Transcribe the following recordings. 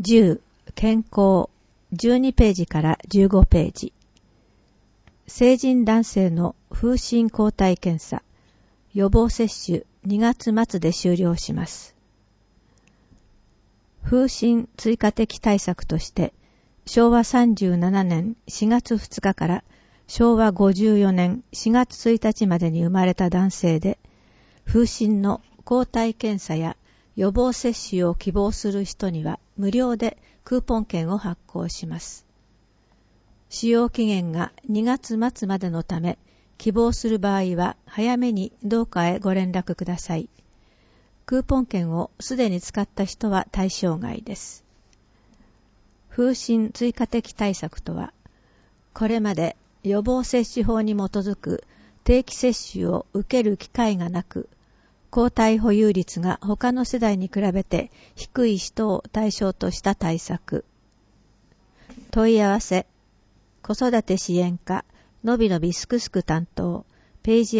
10、健康、12ページから15ページ。成人男性の風疹抗体検査、予防接種2月末で終了します。風疹追加的対策として、昭和37年4月2日から昭和54年4月1日までに生まれた男性で、風疹の抗体検査や予防接種を希望する人には無料でクーポン券を発行します。使用期限が2月末までのため、希望する場合は早めに同課へご連絡ください。クーポン券をすでに使った人は対象外です。風疹追加的対策とは、これまで予防接種法に基づく定期接種を受ける機会がなく、抗体保有率が他の世代に比べて低い人を対象とした対策。問い合わせ、子育て支援課、のびのびすくすく担当、ページ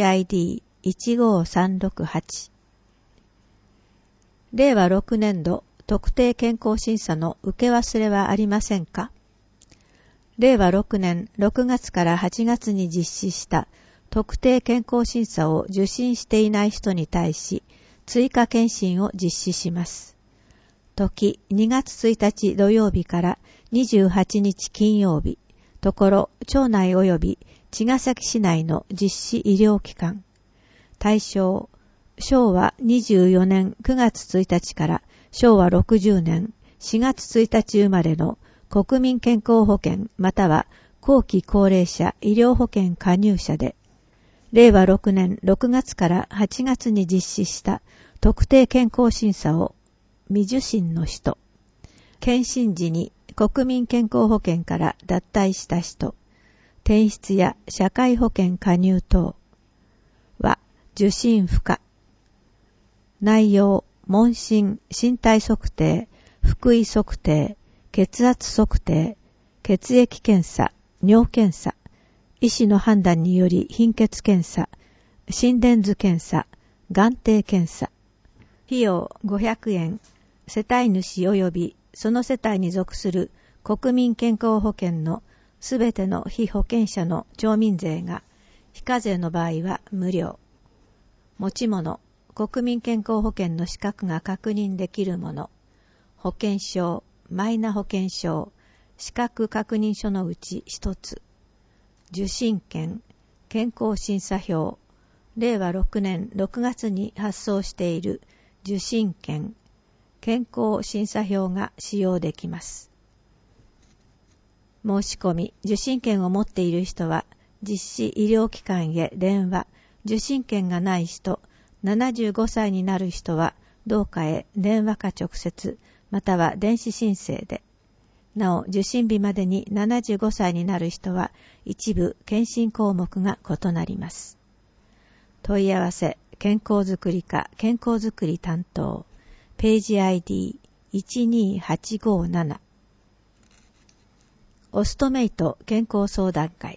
ID15368。令和6年度特定健康審査の受け忘れはありませんか？令和6年6月から8月に実施した特定健康審査を受診していない人に対し、追加検診を実施します。時2月1日土曜日から28日金曜日、ところ町内及び茅ヶ崎市内の実施医療機関。対象、昭和24年9月1日から昭和60年4月1日生まれの国民健康保険または後期高齢者医療保険加入者で、令和6年6月から8月に実施した特定健康審査を未受診の人、検診時に国民健康保険から脱退した人、転出や社会保険加入等は受診不可。内容、問診、身体測定、腹囲測定、血圧測定、血液検査、尿検査、医師の判断により貧血検査、心電図検査、眼底検査。費用500円。世帯主及びその世帯に属する国民健康保険のすべての被保険者の町民税が非課税の場合は無料。持ち物、国民健康保険の資格が確認できるもの、保険証、マイナ保険証、資格確認書のうち一つ。受診券、健康審査票、令和6年6月に発送している受診券、健康審査票が使用できます。申し込み、受診券を持っている人は、実施医療機関へ電話、受診券がない人、75歳になる人は、同課へ電話か直接、または電子申請で。なお、受診日までに75歳になる人は、一部検診項目が異なります。問い合わせ、健康づくり課、健康づくり担当、ページ ID12857。オストメイト健康相談会。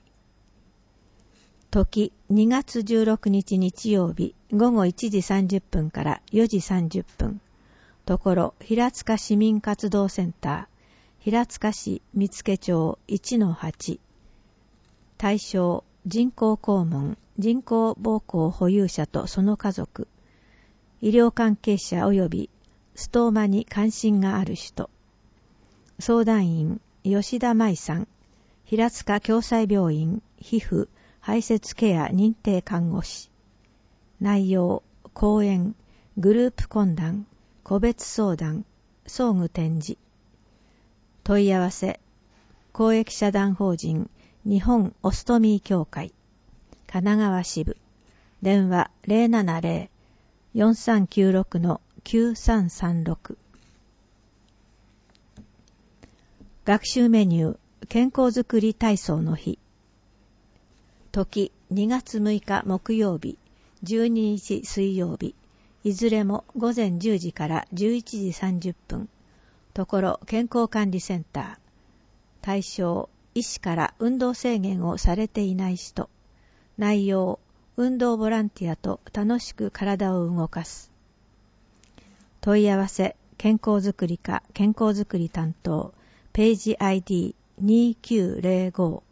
時2月16日日曜日午後1時30分から4時30分。ところ平塚市民活動センター、平塚市見附町 1-8。対象、人工肛門、人工膀胱保有者とその家族、医療関係者及びストーマに関心がある人。相談員、吉田舞さん、平塚共済病院皮膚排泄ケア認定看護師。内容、講演、グループ懇談、個別相談、装具展示。問い合わせ、公益社団法人日本オストミー協会、神奈川支部、電話 070-4396-9336。学習メニュー、健康づくり体操の日。時2月6日木曜日、12日水曜日、いずれも午前10時から11時30分。ところ健康管理センター。対象、医師から運動制限をされていない人。内容、運動ボランティアと楽しく体を動かす。問い合わせ、 健康づくり課健康づくり担当ページ ID2905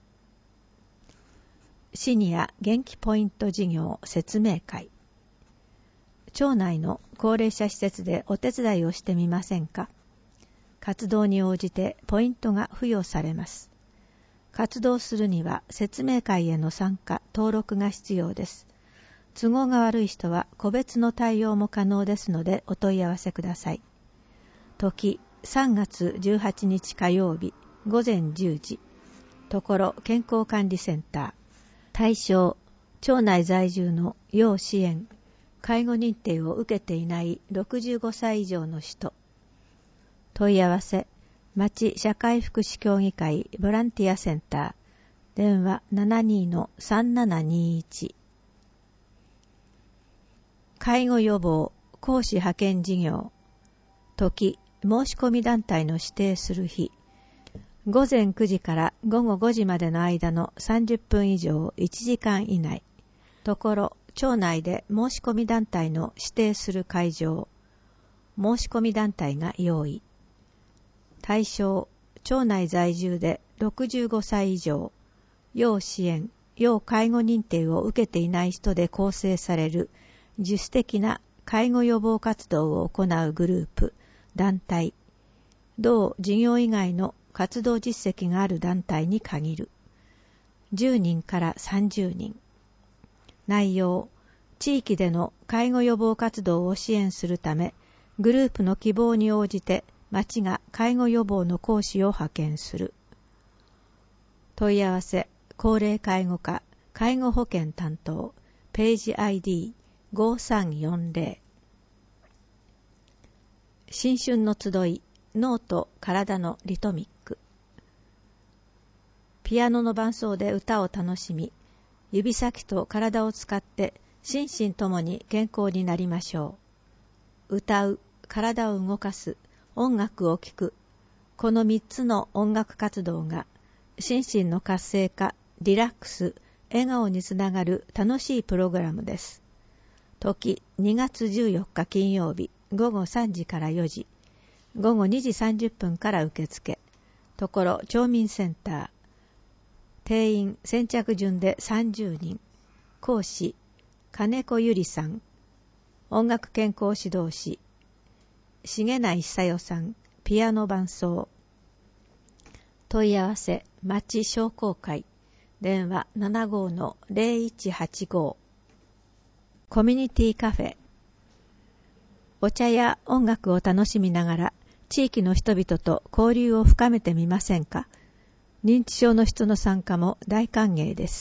シニア元気ポイント事業説明会。町内の高齢者施設でお手伝いをしてみませんか？活動に応じてポイントが付与されます。活動するには説明会への参加・登録が必要です。都合が悪い人は個別の対応も可能ですのでお問い合わせください。時3月18日火曜日午前10時。ところ健康管理センター。対象、町内在住の要支援、介護認定を受けていない65歳以上の人。問い合わせ、町社会福祉協議会ボランティアセンター。電話 72-3721。介護予防、講師派遣事業。時、申し込み団体の指定する日。午前9時から午後5時までの間の30分以上1時間以内。ところ、町内で申し込み団体の指定する会場。申し込み団体が用意。対象、町内在住で65歳以上、要支援、要介護認定を受けていない人で構成される自主的な介護予防活動を行うグループ、団体。同事業以外の活動実績がある団体に限る。10人から30人。内容、地域での介護予防活動を支援するため、グループの希望に応じて町が介護予防の講師を派遣する。問い合わせ、高齢介護課、介護保険担当、ページ ID5340。新春の集い、脳と体のリトミック。ピアノの伴奏で歌を楽しみ、指先と体を使って心身ともに健康になりましょう。歌う、体を動かす、音楽を聴く、この3つの音楽活動が心身の活性化、リラックス、笑顔につながる楽しいプログラムです。時2月14日金曜日午後3時から4時、午後2時30分から受付。ところ町民センター。定員先着順で30人。講師、金子ゆりさん。音楽健康指導士、重内久代さん。ピアノ伴奏。問い合わせ、町商工会。電話 75-0185。コミュニティカフェ。お茶や音楽を楽しみながら、地域の人々と交流を深めてみませんか？認知症の人の参加も大歓迎です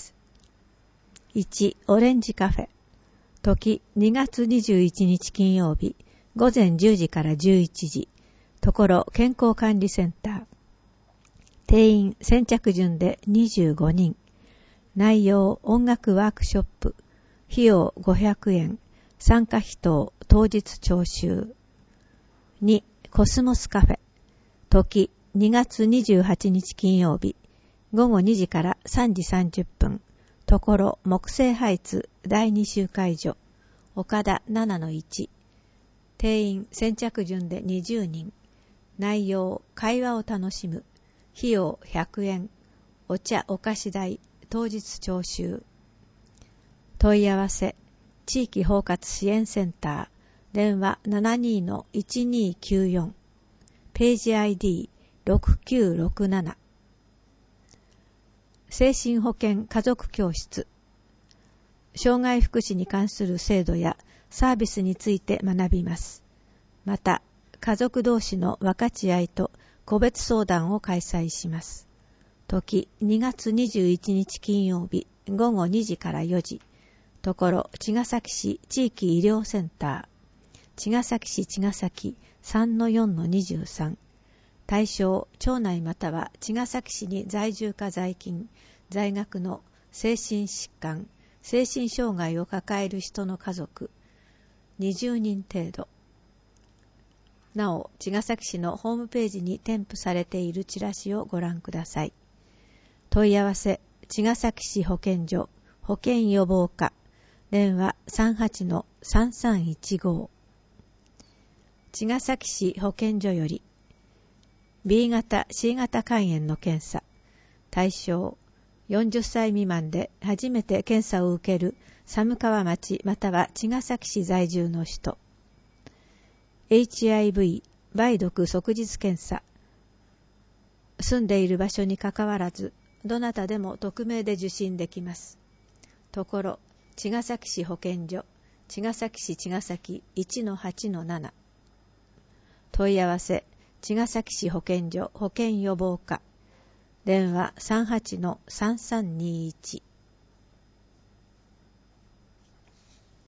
。1、オレンジカフェ。時2月21日金曜日、午前10時から11時。ところ健康管理センター。定員先着順で25人。内容音楽ワークショップ。費用500円。参加費等当日徴収。2、コスモスカフェ。時2月28日金曜日、午後2時から3時30分。ところ木星ハイツ第2集会所。岡田 7-1。定員先着順で20人。内容会話を楽しむ。費用100円。お茶お菓子代当日徴収。問い合わせ、地域包括支援センター。電話 72-1294。ページ ID6967。精神保健家族教室。障害福祉に関する制度やサービスについて学びます。また、家族同士の分かち合いと個別相談を開催します。時2月21日金曜日午後2時から4時。ところ茅ヶ崎市地域医療センター。茅ヶ崎市茅ヶ崎 3-4-23。対象、町内または茅ヶ崎市に在住か在勤、在学の精神疾患、精神障害を抱える人の家族、20人程度。なお、茅ヶ崎市のホームページに添付されているチラシをご覧ください。問い合わせ、茅ヶ崎市保健所、保健予防課、電話 38-3315。 茅ヶ崎市保健所より B 型 C 型肝炎の検査対象40歳未満で初めて検査を受ける寒川町または茅ヶ崎市在住の人 HIV 梅毒即日検査住んでいる場所にかかわらずどなたでも匿名で受診できます。ところ茅ヶ崎市保健所茅ヶ崎市茅ヶ崎 1-8-7 問い合わせ茅ヶ崎市保健所保健予防課電話 38-3321